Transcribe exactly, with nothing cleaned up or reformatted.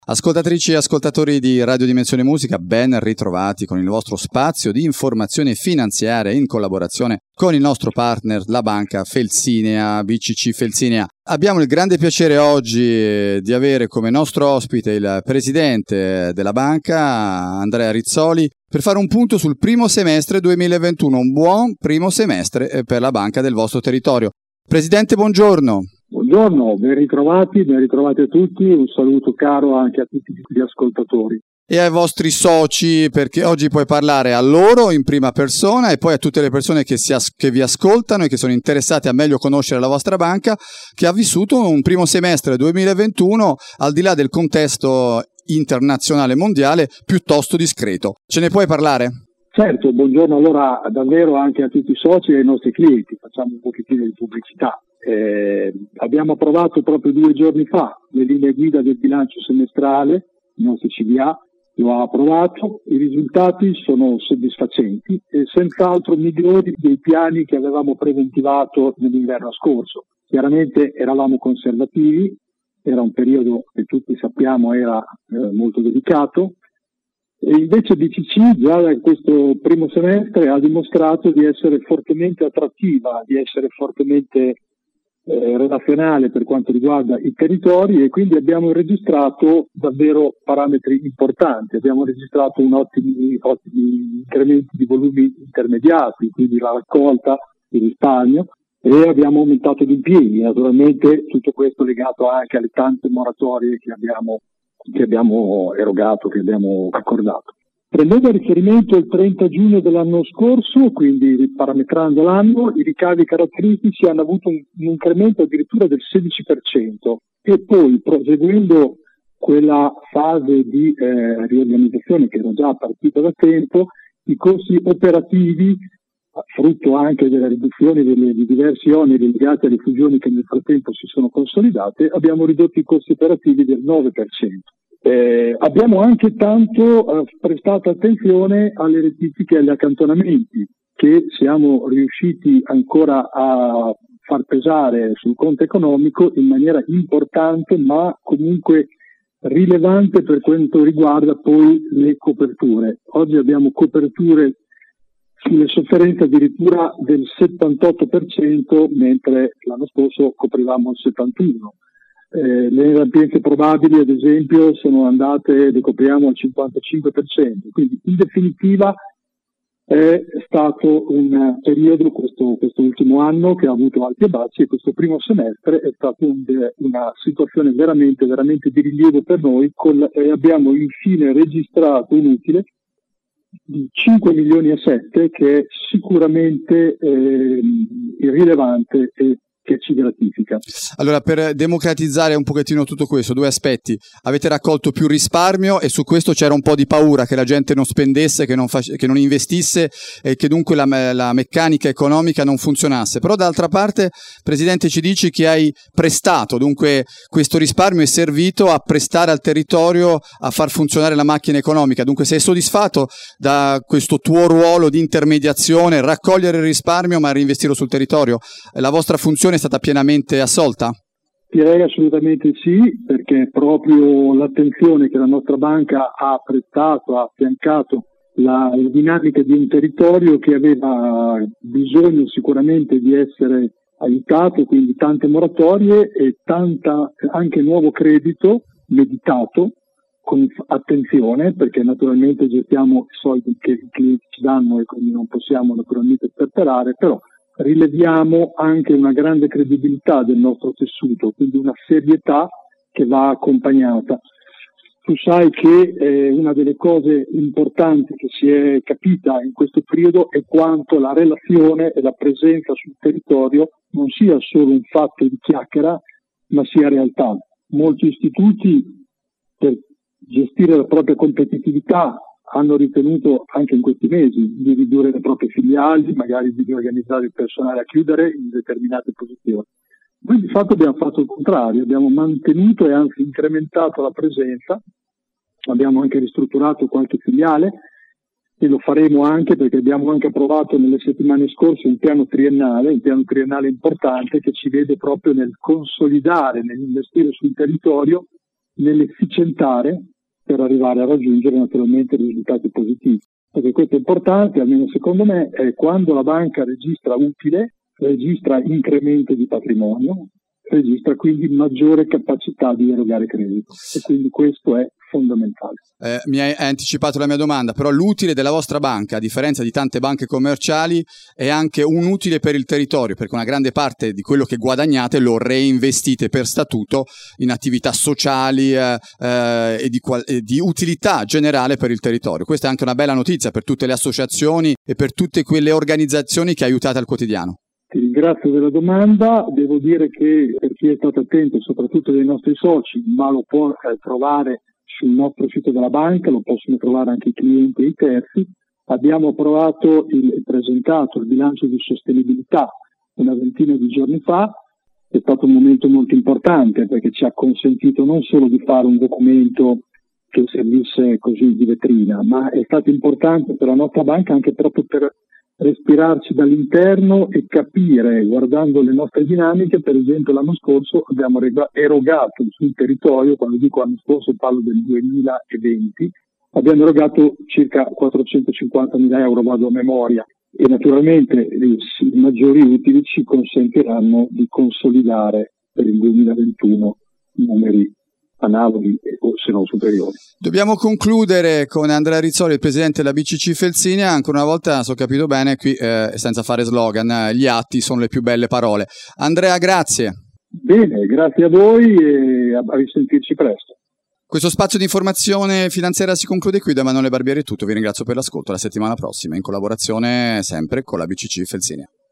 Ascoltatrici e ascoltatori di Radio Dimensione Musica, ben ritrovati con il vostro spazio di informazione finanziaria in collaborazione con il nostro partner, la banca Felsinea, B C C Felsinea. Abbiamo il grande piacere oggi di avere come nostro ospite il presidente della banca, Andrea Rizzoli, per fare un punto sul primo semestre duemilaventuno, un buon primo semestre per la banca del vostro territorio. Presidente, buongiorno. Buongiorno, ben ritrovati, ben ritrovati a tutti, un saluto caro anche a tutti gli ascoltatori. E ai vostri soci, perché oggi puoi parlare a loro in prima persona e poi a tutte le persone che, si as- che vi ascoltano e che sono interessate a meglio conoscere la vostra banca, che ha vissuto un primo semestre duemilaventuno al di là del contesto internazionale mondiale piuttosto discreto. Ce ne puoi parlare? Certo, buongiorno allora davvero anche a tutti i soci e ai nostri clienti, facciamo un pochettino di pubblicità. Eh, abbiamo approvato proprio due giorni fa le linee guida del bilancio semestrale, il nostro C D A lo ha approvato, i risultati sono soddisfacenti e senz'altro migliori dei piani che avevamo preventivato nell'inverno scorso. Chiaramente eravamo conservativi, era un periodo che tutti sappiamo era eh, molto delicato, e invece B C C già da questo primo semestre ha dimostrato di essere fortemente attrattiva, di essere fortemente eh, relazionale per quanto riguarda i territori, e quindi abbiamo registrato davvero parametri importanti. Abbiamo registrato un ottimi, ottimi incrementi di volumi intermediati, quindi la raccolta, il risparmio, e abbiamo aumentato gli impieghi. Naturalmente tutto questo legato anche alle tante moratorie che abbiamo che abbiamo erogato, che abbiamo accordato. Prendendo a riferimento il trenta giugno dell'anno scorso, quindi parametrando l'anno, i ricavi caratteristici hanno avuto un, un incremento addirittura del sedici per cento, e poi proseguendo quella fase di eh, riorganizzazione che era già partita da tempo, i costi operativi, frutto anche delle riduzioni delle, di diversi oneri legati alle fusioni che nel frattempo si sono consolidate, abbiamo ridotto i costi operativi del nove per cento. Eh, abbiamo anche tanto eh, prestato attenzione alle rettifiche e agli accantonamenti, che siamo riusciti ancora a far pesare sul conto economico in maniera importante, ma comunque rilevante per quanto riguarda poi le coperture. Oggi abbiamo coperture sulle sofferenze addirittura del settantotto per cento, mentre l'anno scorso coprivamo il settantuno per cento. Eh, le inadempienze probabili, ad esempio, sono andate, le copriamo al cinquantacinque per cento. Quindi, in definitiva, è stato un periodo, questo, questo ultimo anno, che ha avuto alti e bassi, e questo primo semestre è stata un, una situazione veramente, veramente di rilievo per noi, con, e abbiamo infine registrato un utile di cinque milioni e sette, che è sicuramente eh, irrilevante e che ci gratifica. Allora, per democratizzare un pochettino tutto questo, due aspetti: avete raccolto più risparmio e su questo c'era un po' di paura che la gente non spendesse, che non, face- che non investisse e che dunque la, me- la meccanica economica non funzionasse. Però d'altra parte, Presidente, ci dici che hai prestato, dunque questo risparmio è servito a prestare al territorio a far funzionare la macchina economica, dunque sei soddisfatto da questo tuo ruolo di intermediazione, raccogliere il risparmio ma reinvestirlo sul territorio? La vostra funzione è stata pienamente assolta? Direi assolutamente sì, perché proprio l'attenzione che la nostra banca ha prestato, ha affiancato la, la dinamica di un territorio che aveva bisogno sicuramente di essere aiutato, quindi tante moratorie e tanta anche nuovo credito meditato con attenzione, perché naturalmente gestiamo i soldi che i clienti ci danno e quindi non possiamo naturalmente sperperare, però rileviamo anche una grande credibilità del nostro tessuto, quindi una serietà che va accompagnata. Tu sai che eh, una delle cose importanti che si è capita in questo periodo è quanto la relazione e la presenza sul territorio non sia solo un fatto di chiacchiera, ma sia realtà. Molti istituti, per gestire la propria competitività, hanno ritenuto anche in questi mesi di ridurre le proprie filiali, magari di riorganizzare il personale a chiudere in determinate posizioni. Noi di fatto abbiamo fatto il contrario, abbiamo mantenuto e anzi incrementato la presenza, abbiamo anche ristrutturato qualche filiale e lo faremo anche perché abbiamo anche approvato nelle settimane scorse un piano triennale, un piano triennale importante che ci vede proprio nel consolidare, nell'investire sul territorio nell'efficientare per arrivare a raggiungere naturalmente risultati positivi. Perché questo è importante, almeno secondo me, è quando la banca registra utile, registra incremento di patrimonio, registra quindi maggiore capacità di erogare credito, e quindi questo è fondamentale. Eh, mi hai anticipato la mia domanda, però l'utile della vostra banca, a differenza di tante banche commerciali, è anche un utile per il territorio, perché una grande parte di quello che guadagnate lo reinvestite per statuto in attività sociali eh, eh, e, di qual- e di utilità generale per il territorio. Questa è anche una bella notizia per tutte le associazioni e per tutte quelle organizzazioni che aiutate al quotidiano. Ti ringrazio della domanda, devo dire che per chi è stato attento, soprattutto dei nostri soci, ma lo può eh, trovare sul nostro sito della banca, lo possono trovare anche i clienti e i terzi, abbiamo approvato e presentato il bilancio di sostenibilità una ventina di giorni fa. È stato un momento molto importante perché ci ha consentito non solo di fare un documento che servisse così di vetrina, ma è stato importante per la nostra banca anche proprio per respirarci dall'interno e capire, guardando le nostre dinamiche. Per esempio l'anno scorso abbiamo erogato sul territorio, quando dico anno scorso parlo del duemilaventi, abbiamo erogato circa quattrocentocinquantamila euro, vado a memoria, e naturalmente i maggiori utili ci consentiranno di consolidare per il duemilaventuno numeri analoghi o se non superiori. Dobbiamo concludere con Andrea Rizzoli, il presidente della B C C Felsinia. Ancora una volta, se ho capito bene, qui eh, senza fare slogan, gli atti sono le più belle parole. Andrea, grazie. Bene, grazie a voi e a risentirci presto. Questo spazio di informazione finanziaria si conclude qui. Da Emanuele Barbieri è tutto, vi ringrazio per l'ascolto. La settimana prossima in collaborazione sempre con la B C C Felsinia.